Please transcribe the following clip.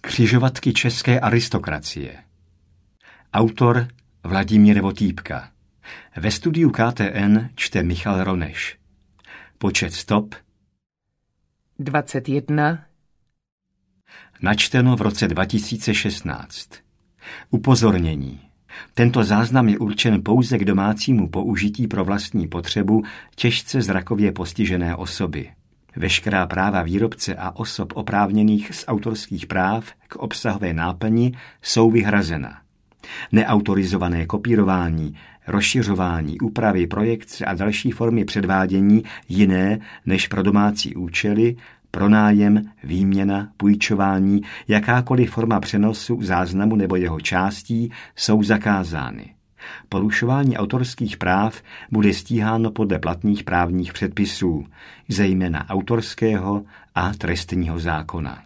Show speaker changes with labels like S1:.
S1: Křižovatky české aristokracie. Autor Vladimír Votýpka. Ve studiu KTN čte Michal Roneš. Počet stop
S2: 21.
S1: Načteno v roce 2016. Upozornění. Tento záznam je určen pouze k domácímu použití pro vlastní potřebu těžce zrakově postižené osoby. Veškerá práva výrobce a osob oprávněných z autorských práv k obsahové náplni jsou vyhrazena. Neautorizované kopírování, rozšiřování, úpravy, projekce a další formy předvádění jiné než pro domácí účely, pronájem, výměna, půjčování, jakákoliv forma přenosu, záznamu nebo jeho částí jsou zakázány. Porušování autorských práv bude stíháno podle platných právních předpisů, zejména autorského a trestního zákona.